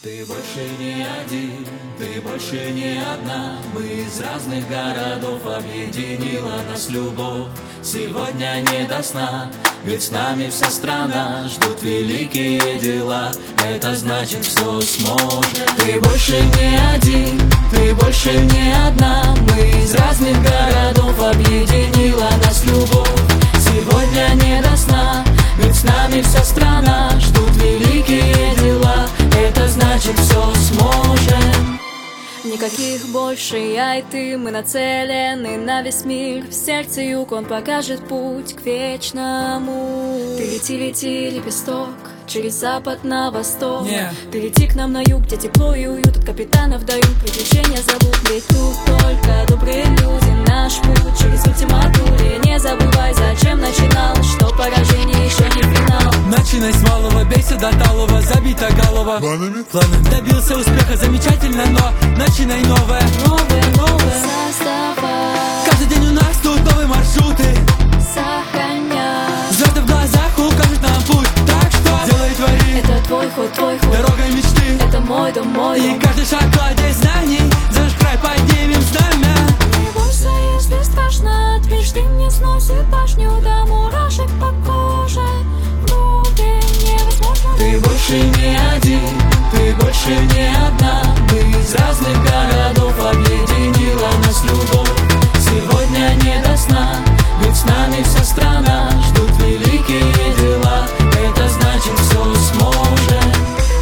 Ты больше не один, ты больше не одна. Мы из разных городов, объединила нас любовь. Сегодня не до сна, ведь с нами вся страна. Ждут великие дела, это значит все сможем. Ты больше не один, ты больше не одна. Мы из разных городов, объединила нас любовь. Сегодня не до сна, ведь с нами вся страна. Ждут великие дела, это значит все сможем. Никаких больше я и ты, мы нацелены на весь мир. В сердце юг, он покажет путь к вечному. Ты лети, лети, лепесток, через запад на восток. Ты лети к нам на юг, где тепло и уют. От капитанов дают приключения зовут. Ведь тут только добрые люди. Наш путь через ультиматуре. Не забывай, зачем начинал, что поражение еще не финал. Начинай с малого, бейся до талого, забита голова планами. Добился успеха замечательно, но начинай новое. Создавай. Каждый день у нас тут новые маршруты. Сохраняй. Звезды в глазах укажут нам путь. Так что делай, твори. Это твой ход, твой ход. Дорога мечты. Это мой дом, мой дом. И каждый шаг кладей знаний. За наш край поднимем знамя. Не бойся, если страшно, движ ты мне сносит башню до мурашек по коже. Вроде невозможно. Ты больше не один, ты больше не одна. Мы из разных городов, объединила нас любовь. Сегодня не до сна, ведь с нами вся страна. Ждут великие дела, это значит все сможем.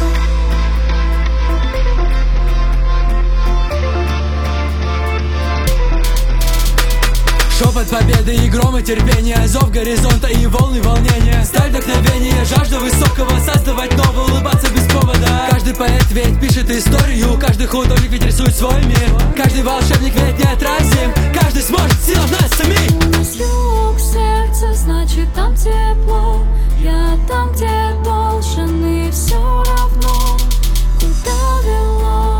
Шепот победы и громы терпения, зов горизонта и волны волнения. Сталь вдохновения, жажда высокого, создавать новое, улыбаться без повода. Каждый поэт ведь пишет историю, каждый художник ведь рисует свой мир. Каждый волшебник ведь неотразим, каждый сможет, сила в нас самих. У нас юг, сердце, значит там тепло. Я там, где должен, и все равно, куда вело.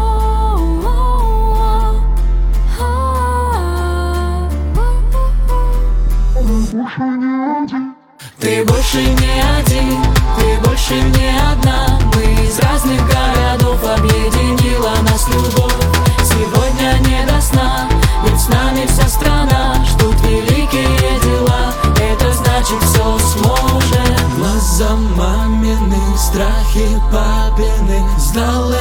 Ты больше не один, ты больше не одна. Мы из разных городов, объединила нас любовь. Сегодня не до сна, ведь с нами вся страна. Ждут великие дела, это значит все сможем. Глаза мамины, страхи папины, знал